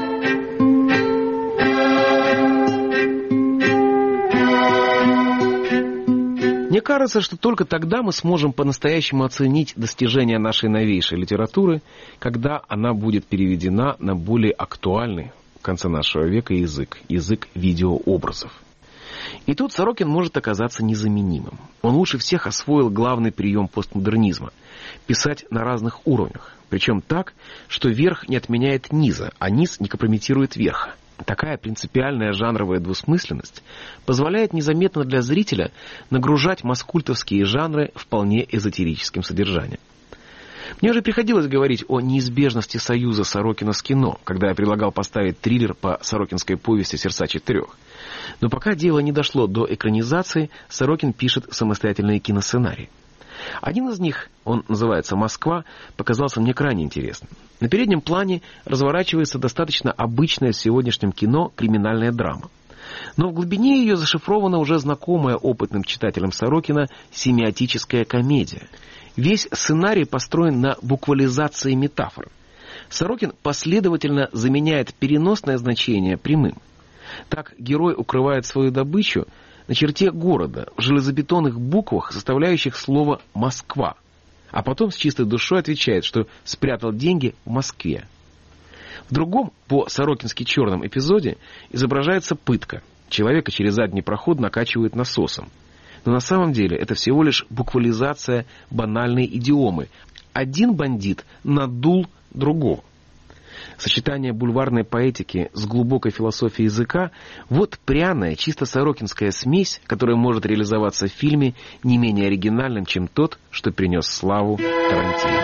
Мне кажется, что только тогда мы сможем по-настоящему оценить достижения нашей новейшей литературы, когда она будет переведена на более актуальный в конце нашего века язык видеообразов. И тут Сорокин может оказаться незаменимым. Он лучше всех освоил главный прием постмодернизма – писать на разных уровнях. Причем так, что верх не отменяет низа, а низ не компрометирует верха. Такая принципиальная жанровая двусмысленность позволяет незаметно для зрителя нагружать маскультовские жанры вполне эзотерическим содержанием. Мне уже приходилось говорить о неизбежности союза Сорокина с кино, когда я предлагал поставить триллер по сорокинской повести «Сердца четырех». Но пока дело не дошло до экранизации, Сорокин пишет самостоятельные киносценарии. Один из них, он называется «Москва», показался мне крайне интересным. На переднем плане разворачивается достаточно обычная в сегодняшнем кино криминальная драма. Но в глубине ее зашифрована уже знакомая опытным читателям Сорокина семиотическая комедия. Весь сценарий построен на буквализации метафор. Сорокин последовательно заменяет переносное значение прямым. Так герой укрывает свою добычу на черте города, в железобетонных буквах, составляющих слово «Москва», а потом с чистой душой отвечает, что спрятал деньги в Москве. В другом, по-сорокински черном эпизоде, изображается пытка. Человека через задний проход накачивают насосом. Но на самом деле это всего лишь буквализация банальной идиомы. Один бандит надул другого. Сочетание бульварной поэтики с глубокой философией языка – вот пряная, чисто сорокинская смесь, которая может реализоваться в фильме не менее оригинальным, чем тот, что принес славу Тарантино.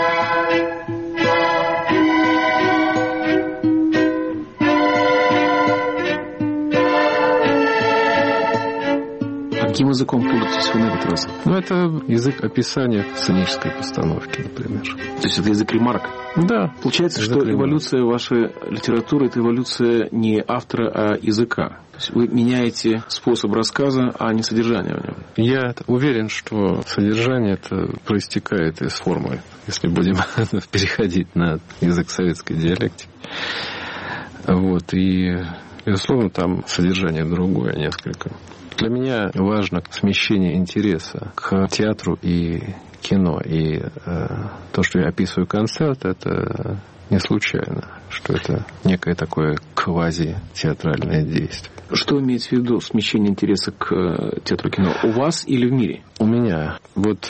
Каким языком пользуетесь вы на этот раз? Ну, это язык описания сценической постановки, например. То есть это язык ремарок? Да. Получается, что эволюция вашей литературы – это эволюция не автора, а языка. То есть вы меняете способ рассказа, а не содержание в нем. Я уверен, что содержание это проистекает из формы, если будем переходить на язык советской диалектики. Вот. И, безусловно, там содержание другое несколько. Для меня важно смещение интереса к театру и кино. И то, что я описываю концерт, это не случайно, что это некое такое квази-театральное действие. Что имеется в виду смещение интереса к театру и кино? У вас или в мире? У меня. Вот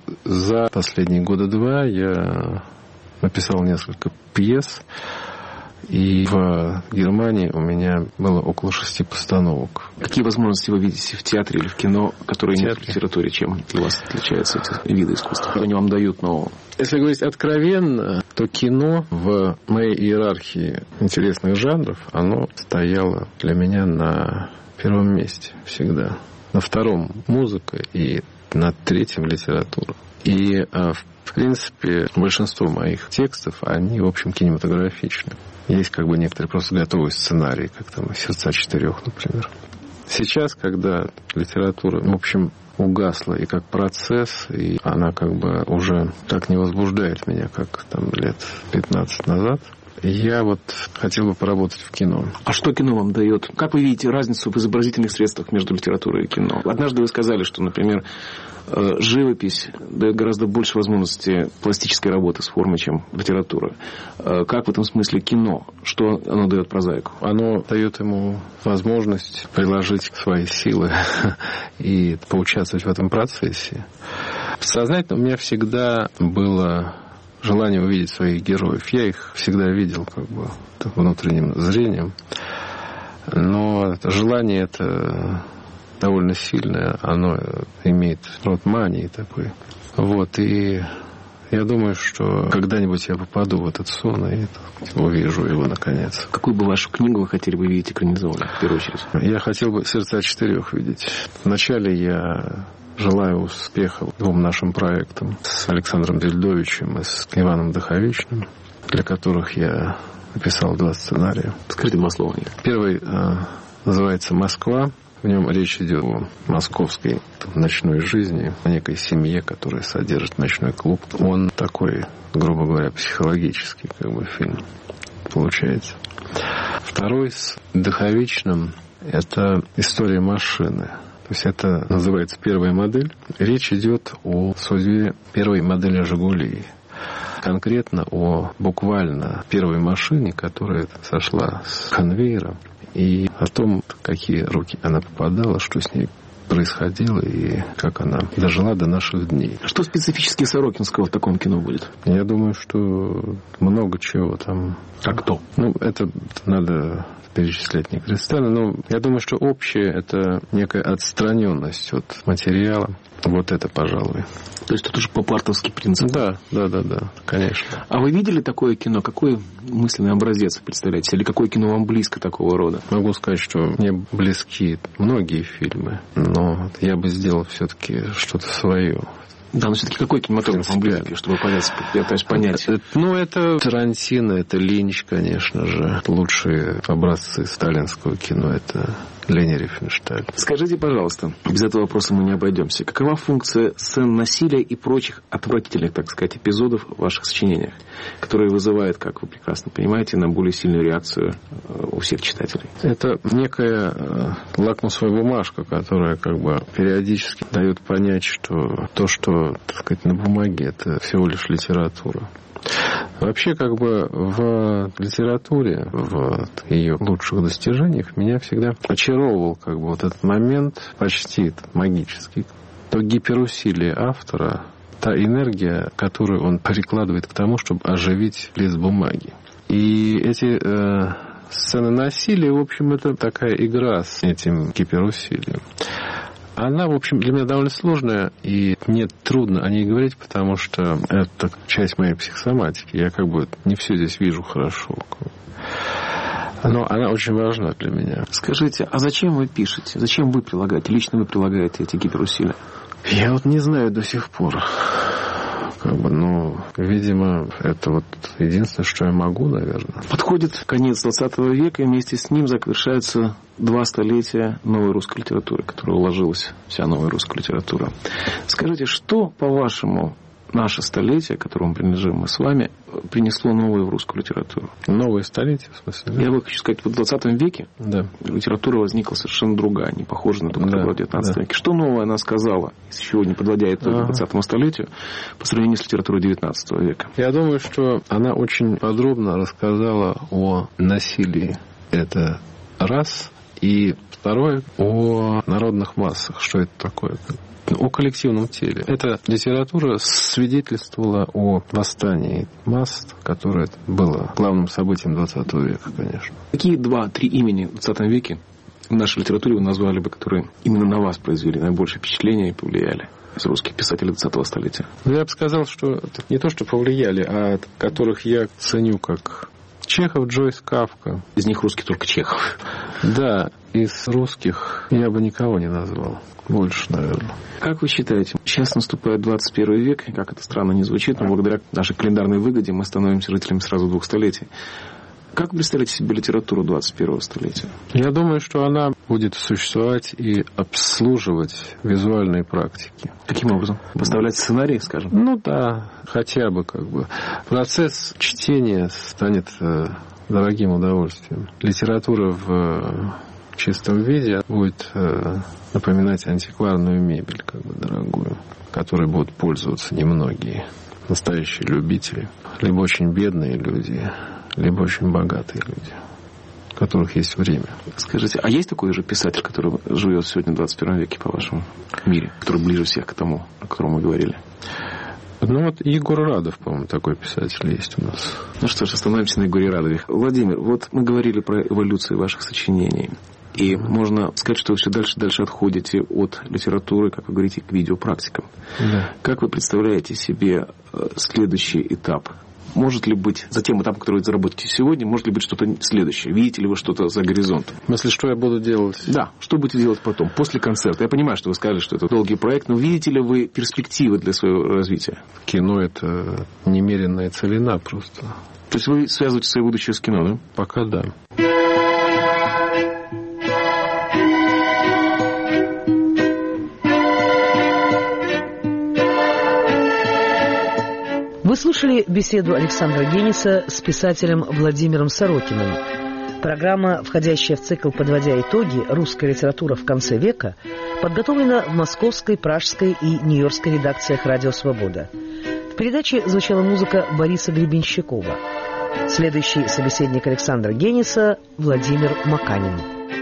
за последние года два я написал несколько пьес, И в Германии у меня было около 6 постановок. Какие возможности вы видите в театре или в кино, которые нет в литературе? Чем для вас отличаются эти виды искусства? Что они вам дают нового? Если говорить откровенно, то кино в моей иерархии интересных жанров, оно стояло для меня на первом месте всегда. На втором музыка и на третьем литература. И в принципе, большинство моих текстов, они, в общем, кинематографичны. Есть как бы некоторые просто готовые сценарии, как там «Сердца четырех», например. Сейчас, когда литература, в общем, угасла и как процесс, и она как бы уже так не возбуждает меня, как там лет 15 назад, я вот хотел бы поработать в кино. А что кино вам дает? Как вы видите разницу в изобразительных средствах между литературой и кино? Однажды вы сказали, что, например, живопись дает гораздо больше возможностей пластической работы с формой, чем литература. Как в этом смысле кино? Что оно дает прозаику? Оно дает ему возможность приложить свои силы и поучаствовать в этом процессе. Сознательно у меня всегда было желание увидеть своих героев. Я их всегда видел как бы внутренним зрением. Но желание это довольно сильное. Оно имеет род мании такой. Вот. И я думаю, что когда-нибудь я попаду в этот сон и увижу его наконец. Какую бы вашу книгу вы хотели бы видеть экранизованной, в первую очередь? Я хотел бы «Сердца четырех» видеть. Вначале я желаю успеха двум нашим проектам с Александром Дельдовичем и с Иваном Даховичным, для которых я написал 2 сценария. Скажите 2 слова. Первый называется «Москва». В нем речь идет о московской ночной жизни, о некой семье, которая содержит ночной клуб. Он такой, грубо говоря, психологический как бы фильм получается. Второй с Даховичным – это история машины. То есть это называется «Первая модель». Речь идет о судьбе первой модели «Жигулей». Конкретно о буквально первой машине, которая сошла с конвейера. И о том, какие руки она попадала, что с ней происходило и как она дожила до наших дней. Что специфически Сорокинского в таком кино будет? Я думаю, что много чего там. А кто? Ну, это надо перечислять некоторые сцены, но я думаю, что общее – это некая отстраненность от материала. Вот это, пожалуй. То есть тут уже по-партовский принцип? Да, конечно. А вы видели такое кино? Какой мысленный образец представляете? Или какое кино вам близко такого рода? Могу сказать, что мне близки многие фильмы, но я бы сделал все-таки что-то свое. Да, но все-таки какой кинематограф вам близкий, чтобы понять? Ну, это Тарантино, это Линч, конечно же. Лучшие образцы сталинского кино – это Лени Рифеншталь. Скажите, пожалуйста, без этого вопроса мы не обойдемся. Какова функция сцен насилия и прочих отвратительных, так сказать, эпизодов в ваших сочинениях, которые вызывают, как вы прекрасно понимаете, на более сильную реакцию у всех читателей? Это некая лакмусовая бумажка, которая как бы периодически дает понять, что то, что, так сказать, на бумаге, это всего лишь литература. Вообще, как бы в литературе, в ее лучших достижениях меня всегда очаровывал как бы вот этот момент почти магический. То гиперусилие автора, та энергия, которую он прикладывает к тому, чтобы оживить лист бумаги. И эти сцены насилия, в общем, это такая игра с этим гиперусилием. Она, в общем, для меня довольно сложная, и мне трудно о ней говорить, потому что это часть моей психосоматики. Я как бы не все здесь вижу хорошо. Но она очень важна для меня. Скажите, а зачем вы пишете? Зачем вы прилагаете? Лично вы прилагаете эти гиперусилия? Я вот не знаю до сих пор. Видимо, это вот единственное, что я могу, наверное. Подходит конец 20 века, и вместе с ним завершаются 2 столетия новой русской литературы, в которую уложилась вся новая русская литература. Скажите, что, по-вашему, наше столетие, которому принадлежим мы с вами, принесло новое в русскую литературу? Новое столетие, в смысле? Да? Я хочу сказать, вот в 20 веке литература возникла совершенно другая, не похожа на ту, которая была в 19 веке. Что новое она сказала, сегодня подводя итоги 20 столетию, по сравнению с литературой 19 века? Я думаю, что она очень подробно рассказала о насилии. Это раз. И второе — о народных массах. Что это такое? О коллективном теле. Эта литература свидетельствовала о восстании масс, которое было главным событием 20 века, конечно. Какие 2-3 имени в 20 веке в нашей литературе вы назвали бы, которые именно на вас произвели наибольшее впечатление и повлияли из русских писателей 20-го столетия? Я бы сказал, что это не то, что повлияли, а которых я ценю как Чехов, Джойс, Кафка. Из них русский только Чехов. Да, из русских я бы никого не назвал. Больше, наверное. Как вы считаете, сейчас наступает 21 век, и как это странно не звучит, но благодаря нашей календарной выгоде мы становимся жителями сразу 2 столетий. Как вы представляете себе литературу 21 столетия? Я думаю, что она будет существовать и обслуживать визуальные практики. Каким образом? Поставлять сценарии, скажем? Ну да, хотя бы как бы. Процесс чтения станет дорогим удовольствием. Литература в чистом виде будет напоминать антикварную мебель, как бы дорогую, которой будут пользоваться немногие настоящие любители, либо очень бедные люди, либо очень богатые люди, у которых есть время. Скажите, а есть такой же писатель, который живет сегодня в 21 веке, по вашему мире, который ближе всех к тому, о котором мы говорили? Ну вот Егор Радов, по-моему, такой писатель есть у нас. Ну что ж, остановимся на Егоре Радове. Владимир, вот мы говорили про эволюцию ваших сочинений. И можно сказать, что вы все дальше и дальше отходите от литературы, как вы говорите, к видеопрактикам. Да. Как вы представляете себе следующий этап? Может ли быть, за тем этапом, который вы заработаете сегодня, может ли быть что-то следующее? Видите ли вы что-то за горизонтом? В смысле, что я буду делать? Да, что будете делать потом, после концерта? Я понимаю, что вы сказали, что это долгий проект, но видите ли вы перспективы для своего развития? Кино — это немеренная целина просто. То есть вы связываете свое будущее с кино, да? Пока да. Вы слушали беседу Александра Гениса с писателем Владимиром Сорокиным. Программа, входящая в цикл «Подводя итоги. Русская литература в конце века», подготовлена в московской, пражской и нью-йоркской редакциях «Радио Свобода». В передаче звучала музыка Бориса Гребенщикова. Следующий собеседник Александра Гениса – Владимир Маканин.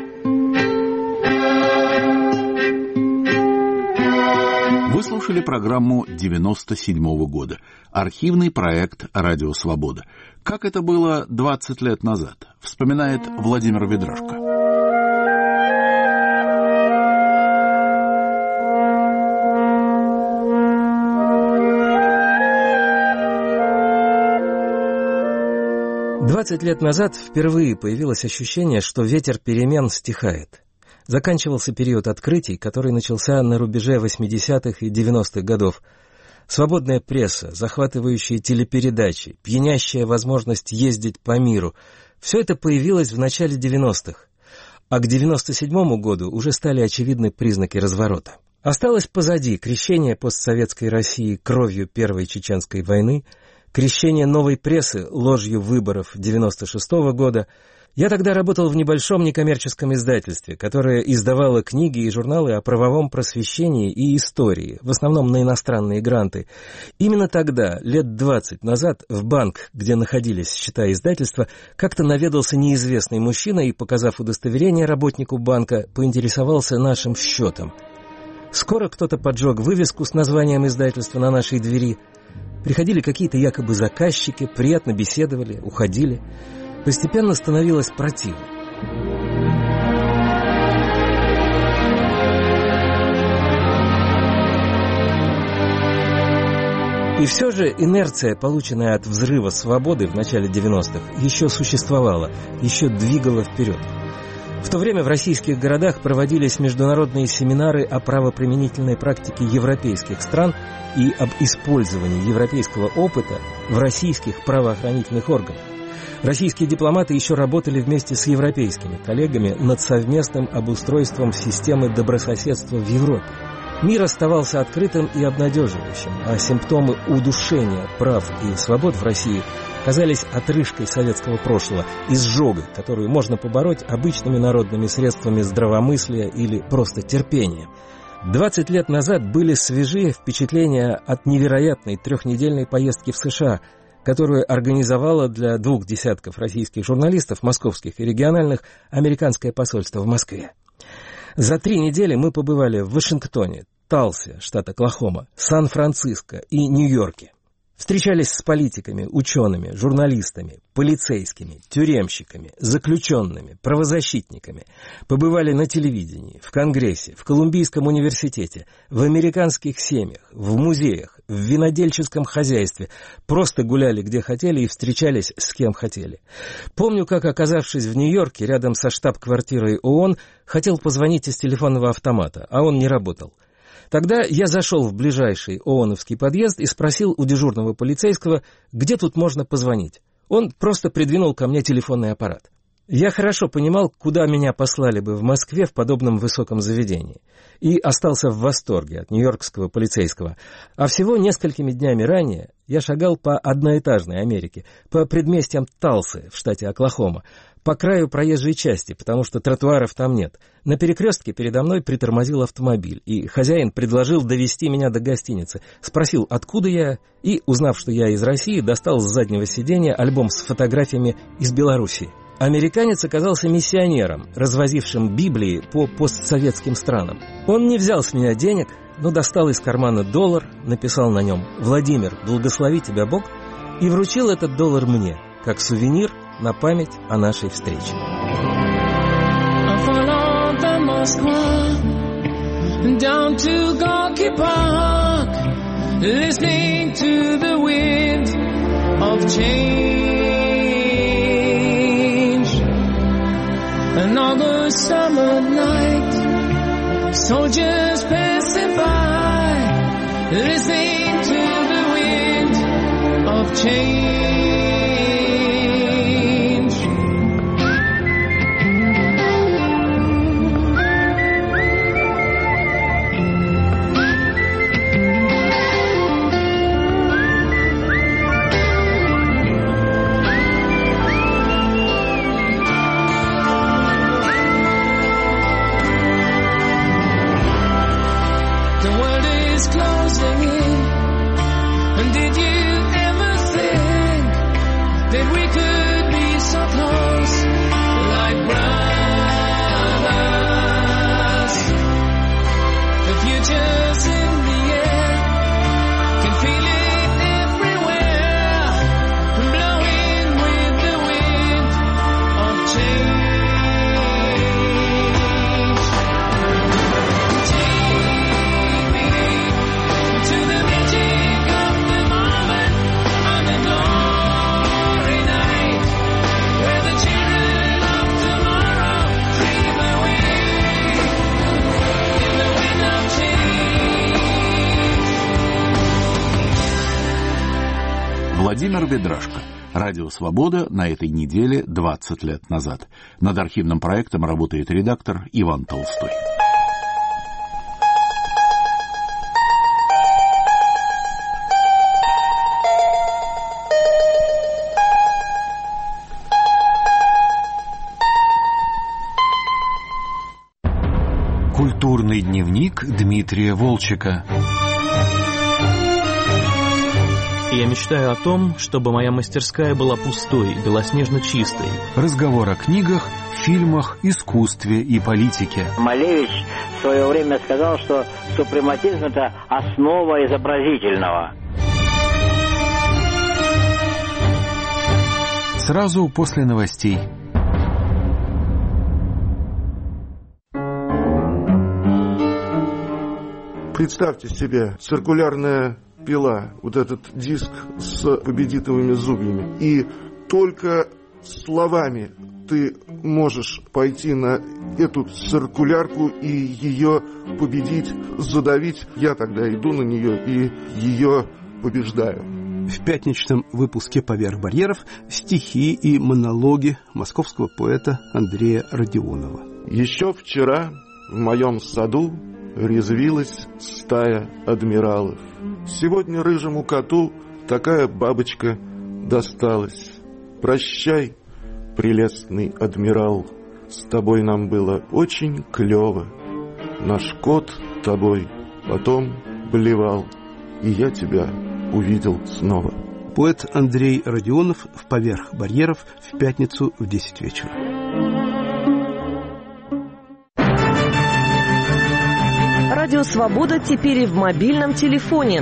Вы слушали программу 97-го года. Архивный проект «Радио Свобода». Как это было 20 лет назад, вспоминает Владимир Ведрашко. «20 лет назад впервые появилось ощущение, что ветер перемен стихает. Заканчивался период открытий, который начался на рубеже 80-х и 90-х годов. Свободная пресса, захватывающие телепередачи, пьянящая возможность ездить по миру — все это появилось в начале 90-х. А к 97-му году уже стали очевидны признаки разворота. Осталось позади крещение постсоветской России кровью Первой Чеченской войны, крещение новой прессы ложью выборов 96-го года. Я тогда работал в небольшом некоммерческом издательстве, которое издавало книги и журналы о правовом просвещении и истории, в основном на иностранные гранты. Именно тогда, лет 20 назад, в банк, где находились счета издательства, как-то наведался неизвестный мужчина и, показав удостоверение работнику банка, поинтересовался нашим счетом. Скоро кто-то поджег вывеску с названием издательства на нашей двери. Приходили какие-то якобы заказчики, приятно беседовали, уходили. Постепенно становилось противно. И все же инерция, полученная от взрыва свободы в начале 90-х, еще существовала, еще двигала вперед. В то время в российских городах проводились международные семинары о правоприменительной практике европейских стран и об использовании европейского опыта в российских правоохранительных органах. Российские дипломаты еще работали вместе с европейскими коллегами над совместным обустройством системы добрососедства в Европе. Мир оставался открытым и обнадеживающим, а симптомы удушения прав и свобод в России казались отрыжкой советского прошлого, изжогой, которую можно побороть обычными народными средствами здравомыслия или просто терпения. 20 лет назад были свежие впечатления от невероятной 3-недельной поездки в США, которую организовало для 2 десятков российских журналистов, московских и региональных, американское посольство в Москве. За 3 недели мы побывали в Вашингтоне, Талсе, штат Оклахома, Сан-Франциско и Нью-Йорке. Встречались с политиками, учеными, журналистами, полицейскими, тюремщиками, заключенными, правозащитниками. Побывали на телевидении, в Конгрессе, в Колумбийском университете, в американских семьях, в музеях, в винодельческом хозяйстве. Просто гуляли где хотели и встречались с кем хотели. Помню, как, оказавшись в Нью-Йорке, рядом со штаб-квартирой ООН, хотел позвонить из телефонного автомата, а он не работал. Тогда я зашел в ближайший ООНовский подъезд и спросил у дежурного полицейского, где тут можно позвонить. Он просто придвинул ко мне телефонный аппарат. Я хорошо понимал, куда меня послали бы в Москве в подобном высоком заведении. И остался в восторге от нью-йоркского полицейского. А всего несколькими днями ранее я шагал по одноэтажной Америке, по предместьям Талсы в штате Оклахома, по краю проезжей части, потому что тротуаров там нет. На перекрестке передо мной притормозил автомобиль, и хозяин предложил довезти меня до гостиницы. Спросил, откуда я, и, узнав, что я из России, достал с заднего сиденья альбом с фотографиями из Белоруссии. Американец оказался миссионером, развозившим Библии по постсоветским странам. Он не взял с меня денег, но достал из кармана $1, написал на нем «Владимир, благослови тебя Бог», и вручил этот $1 мне, как сувенир на память о нашей встрече. Down to Gorky Park, listening to the wind of change. An August summer night, soldiers passing by, listening to the wind of change. Владимир Ведрашко. Радио «Свобода» на этой неделе 20 лет назад. Над архивным проектом работает редактор Иван Толстой. Культурный дневник Дмитрия Волчека. Я мечтаю о том, чтобы моя мастерская была пустой, белоснежно чистой. Разговор о книгах, фильмах, искусстве и политике. Малевич в свое время сказал, что супрематизм – это основа изобразительного. Сразу после новостей. Представьте себе циркулярная пила, вот этот диск с победитовыми зубьями. И только словами ты можешь пойти на эту циркулярку и ее победить, задавить. Я тогда иду на нее и ее побеждаю. В пятничном выпуске «Поверх барьеров» стихи и монологи московского поэта Андрея Родионова. Еще вчера в моем саду резвилась стая адмиралов. Сегодня рыжему коту такая бабочка досталась. Прощай, прелестный адмирал, с тобой нам было очень клево. Наш кот тобой потом блевал, и я тебя увидел снова. Поэт Андрей Родионов в «Поверх барьеров» в пятницу в 10 вечера. Радио «Свобода» теперь и в мобильном телефоне.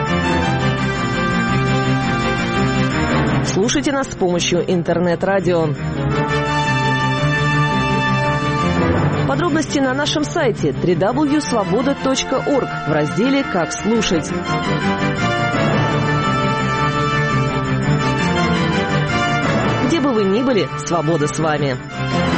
Слушайте нас с помощью интернет-радио. Подробности на нашем сайте www.svoboda.org в разделе «Как слушать». Где бы вы ни были, свобода с вами.